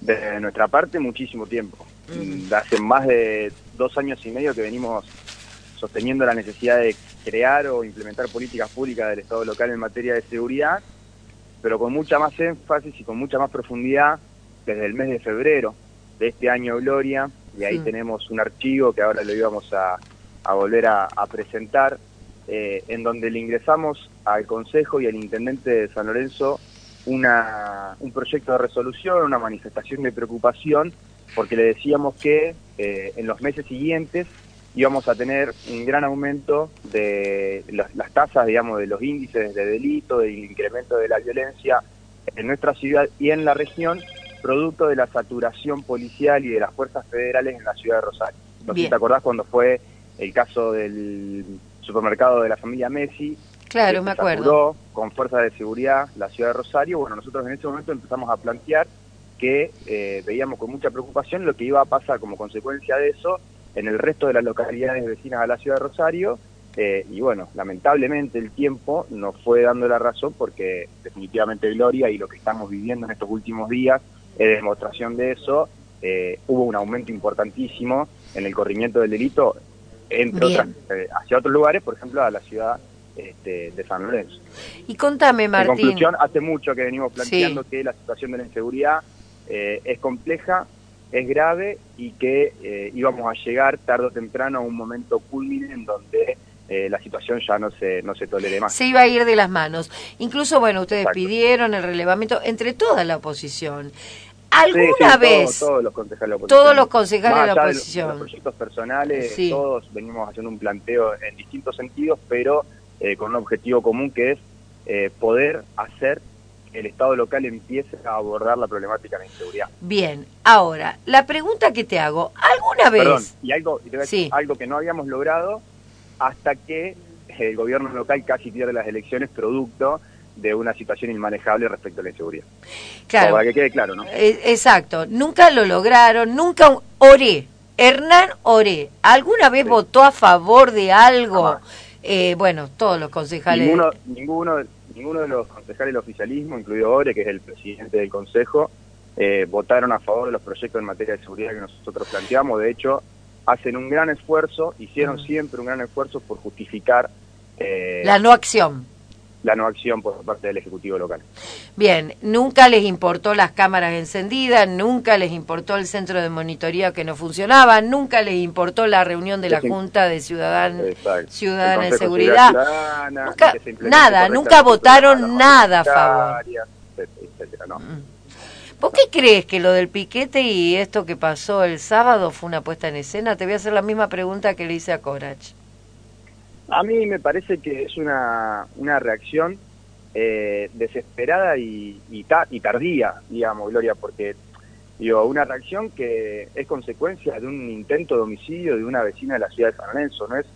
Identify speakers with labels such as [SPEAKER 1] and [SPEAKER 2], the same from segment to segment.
[SPEAKER 1] De nuestra parte, muchísimo tiempo. Hace más de 2 años y medio que venimos sosteniendo la necesidad de crear o implementar políticas públicas del Estado local en materia de seguridad, pero con mucha más énfasis y con mucha más profundidad desde el mes de febrero de este año, Gloria, y ahí tenemos un archivo que ahora lo íbamos a volver a presentar, en donde le ingresamos al Consejo y al Intendente de San Lorenzo un proyecto de resolución, una manifestación de preocupación, porque le decíamos que en los meses siguientes íbamos a tener un gran aumento de las tasas, digamos, de los índices de delito, del incremento de la violencia en nuestra ciudad y en la región, producto de la saturación policial y de las fuerzas federales en la ciudad de Rosario. No sé si te acordás cuando fue el caso del supermercado de la familia Messi.
[SPEAKER 2] Claro, me acuerdo.
[SPEAKER 1] Saturó con fuerzas de seguridad la ciudad de Rosario. Bueno, nosotros en ese momento empezamos a plantear que veíamos con mucha preocupación lo que iba a pasar como consecuencia de eso en el resto de las localidades vecinas a la ciudad de Rosario, y bueno, lamentablemente el tiempo nos fue dando la razón, porque definitivamente, Gloria, y lo que estamos viviendo en estos últimos días es demostración de eso. Hubo un aumento importantísimo en el corrimiento del delito, entre otras, hacia otros lugares, por ejemplo, a la ciudad de San Lorenzo.
[SPEAKER 2] Y contame, Martín.
[SPEAKER 1] En conclusión, hace mucho que venimos planteando que la situación de la inseguridad es compleja, es grave, y que íbamos a llegar tarde o temprano a un momento culmine en donde la situación ya no se tolere más.
[SPEAKER 2] Se iba a ir de las manos. Incluso, bueno, ustedes pidieron el relevamiento entre toda la oposición. ¿Alguna vez?
[SPEAKER 1] Todos los concejales de la oposición.
[SPEAKER 2] Todos los concejales de la oposición.
[SPEAKER 1] De los proyectos personales, todos venimos haciendo un planteo en distintos sentidos, pero con un objetivo común, que es poder hacer que el Estado local empiece a abordar la problemática de la inseguridad.
[SPEAKER 2] Bien, ahora, la pregunta que te hago, ¿alguna vez?
[SPEAKER 1] Perdón, y te voy a decir, algo que no habíamos logrado hasta que el gobierno local casi pierde las elecciones producto de una situación inmanejable respecto a la inseguridad.
[SPEAKER 2] Claro.
[SPEAKER 1] Para que quede claro, ¿no?
[SPEAKER 2] Exacto, nunca lo lograron, nunca. Hernán Oré, ¿alguna vez votó a favor de algo? Bueno, todos los concejales...
[SPEAKER 1] Ninguno de los concejales del oficialismo, incluido Oré, que es el presidente del Consejo, votaron a favor de los proyectos en materia de seguridad que nosotros planteamos. De hecho, hacen un gran esfuerzo, hicieron siempre un gran esfuerzo por justificar
[SPEAKER 2] la no acción.
[SPEAKER 1] La no acción por parte del Ejecutivo local.
[SPEAKER 2] Bien, nunca les importó las cámaras encendidas, nunca les importó el centro de monitoreo que no funcionaba, nunca les importó la reunión de la Junta de Ciudadana en Seguridad. Nunca votaron nada a favor.
[SPEAKER 1] Etcétera, ¿no?
[SPEAKER 2] ¿Vos qué crees que lo del piquete y esto que pasó el sábado fue una puesta en escena? Te voy a hacer la misma pregunta que le hice a Corach.
[SPEAKER 1] A mí me parece que es una reacción desesperada y tardía, digamos, Gloria, porque una reacción que es consecuencia de un intento de homicidio de una vecina de la ciudad de San Lorenzo. No es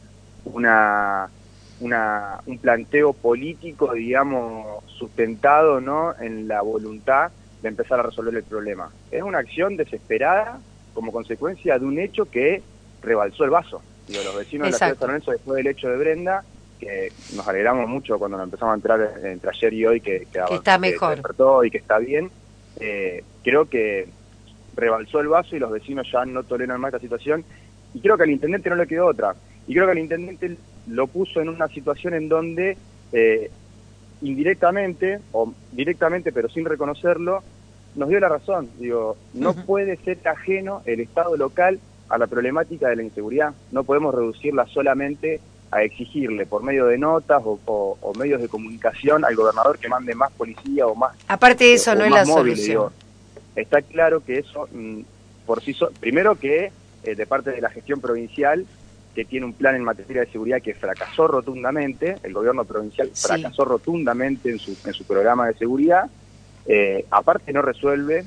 [SPEAKER 1] un planteo político, digamos, sustentado, ¿no?, en la voluntad de empezar a resolver el problema. Es una acción desesperada como consecuencia de un hecho que rebalsó el vaso. Los vecinos de la ciudad de San Lorenzo, después del hecho de Brenda, que nos alegramos mucho cuando nos empezamos a enterar entre ayer y hoy que
[SPEAKER 2] está mejor,
[SPEAKER 1] que despertó y que está bien, creo que rebalsó el vaso y los vecinos ya no toleran más esta situación, y creo que al intendente no le quedó otra, y creo que al intendente lo puso en una situación en donde indirectamente o directamente, pero sin reconocerlo, nos dio la razón. No puede ser ajeno el Estado local a la problemática de la inseguridad. No podemos reducirla solamente a exigirle por medio de notas o medios de comunicación al gobernador que mande más policía o más...
[SPEAKER 2] Aparte de eso, no es la solución.
[SPEAKER 1] Está claro que eso, por sí solo, primero que de parte de la gestión provincial, que tiene un plan en materia de seguridad que fracasó rotundamente, el gobierno provincial fracasó rotundamente en su programa de seguridad, aparte no resuelve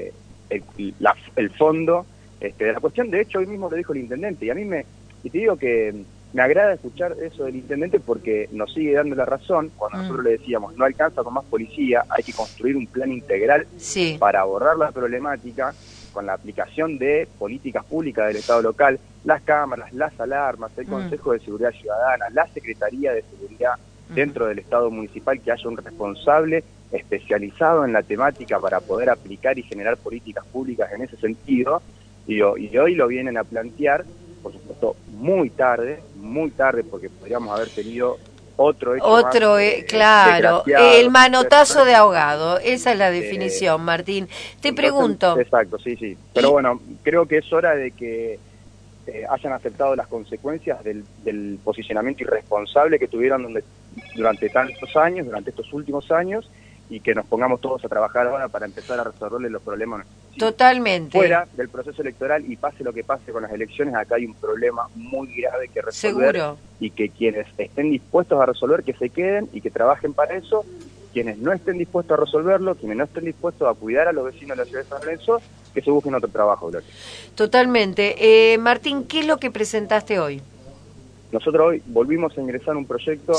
[SPEAKER 1] el fondo de la cuestión. De hecho, hoy mismo lo dijo el intendente, y te digo que me agrada escuchar eso del intendente, porque nos sigue dando la razón cuando nosotros le decíamos, no alcanza con más policía, hay que construir un plan integral para abordar la problemática con la aplicación de políticas públicas del Estado local, las cámaras, las alarmas, el Consejo de Seguridad Ciudadana, la Secretaría de Seguridad dentro del Estado municipal, que haya un responsable especializado en la temática para poder aplicar y generar políticas públicas en ese sentido, y hoy lo vienen a plantear, por supuesto, muy tarde, porque podríamos haber tenido otro hecho
[SPEAKER 2] claro, el manotazo de ahogado, esa es la definición, Martín. Te pregunto.
[SPEAKER 1] Exacto, sí. Pero bueno, creo que es hora de que hayan aceptado las consecuencias del posicionamiento irresponsable que tuvieron durante estos últimos años, y que nos pongamos todos a trabajar ahora para empezar a resolverle los problemas.
[SPEAKER 2] Totalmente.
[SPEAKER 1] Fuera del proceso electoral, y pase lo que pase con las elecciones, acá hay un problema muy grave que resolver.
[SPEAKER 2] Seguro.
[SPEAKER 1] Y que quienes estén dispuestos a resolver, que se queden y que trabajen para eso. Quienes no estén dispuestos a resolverlo, quienes no estén dispuestos a cuidar a los vecinos de la ciudad de San Lorenzo, que se busquen otro trabajo, Gloria.
[SPEAKER 2] Totalmente. Martín, ¿qué es lo que presentaste hoy?
[SPEAKER 1] Nosotros hoy volvimos a ingresar un proyecto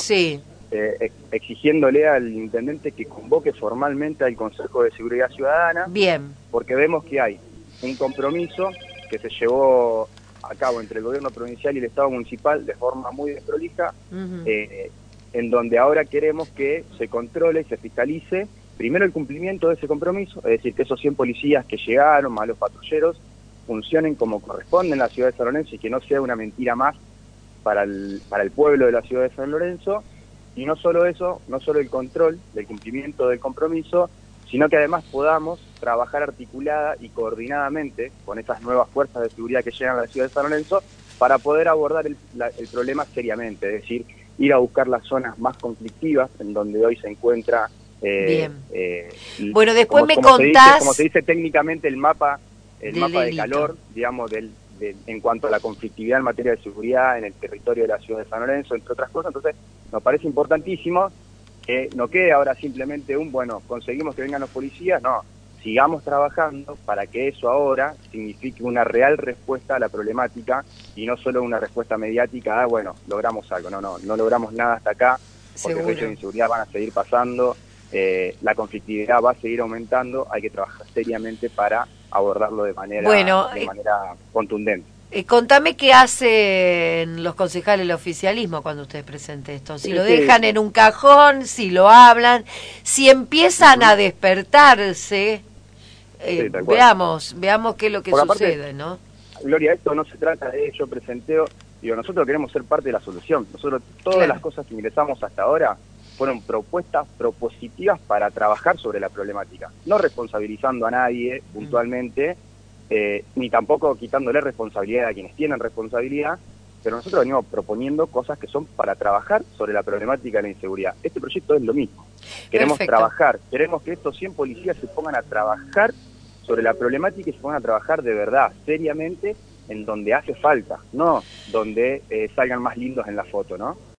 [SPEAKER 1] exigiéndole al intendente que convoque formalmente al Consejo de Seguridad Ciudadana.
[SPEAKER 2] Bien.
[SPEAKER 1] Porque vemos que hay un compromiso que se llevó a cabo entre el gobierno provincial y el Estado municipal de forma muy desprolija, en donde ahora queremos que se controle y se fiscalice primero el cumplimiento de ese compromiso, es decir, que esos 100 policías que llegaron, más los patrulleros, funcionen como corresponde en la ciudad de San Lorenzo y que no sea una mentira más para el pueblo de la ciudad de San Lorenzo. Y no solo eso, no solo el control del cumplimiento del compromiso, sino que además podamos trabajar articulada y coordinadamente con esas nuevas fuerzas de seguridad que llegan a la ciudad de San Lorenzo para poder abordar el problema seriamente, es decir, ir a buscar las zonas más conflictivas en donde hoy se encuentra.
[SPEAKER 2] Bueno, después me contás.
[SPEAKER 1] Como se dice técnicamente, el mapa de calor, digamos, en cuanto a la conflictividad en materia de seguridad en el territorio de la ciudad de San Lorenzo, entre otras cosas. Entonces, nos parece importantísimo que no quede ahora simplemente conseguimos que vengan los policías, no, sigamos trabajando para que eso ahora signifique una real respuesta a la problemática y no solo una respuesta mediática, logramos algo, no logramos nada hasta acá, porque los hechos de inseguridad van a seguir pasando, la conflictividad va a seguir aumentando, hay que trabajar seriamente para abordarlo de manera contundente.
[SPEAKER 2] Contame qué hacen los concejales del oficialismo cuando ustedes presenten esto. Si lo dejan en un cajón, si lo hablan, si empiezan a despertarse, veamos qué es lo que sucede, ¿no?
[SPEAKER 1] Gloria, esto no se trata de yo presenteo, nosotros queremos ser parte de la solución. Nosotros todas las cosas que ingresamos hasta ahora fueron propuestas propositivas para trabajar sobre la problemática, no responsabilizando a nadie puntualmente, ni tampoco quitándole responsabilidad a quienes tienen responsabilidad, pero nosotros venimos proponiendo cosas que son para trabajar sobre la problemática de la inseguridad. Este proyecto es lo mismo. Queremos trabajar, queremos que estos 100 policías se pongan a trabajar sobre la problemática y se pongan a trabajar de verdad, seriamente, en donde hace falta, no donde salgan más lindos en la foto, ¿no?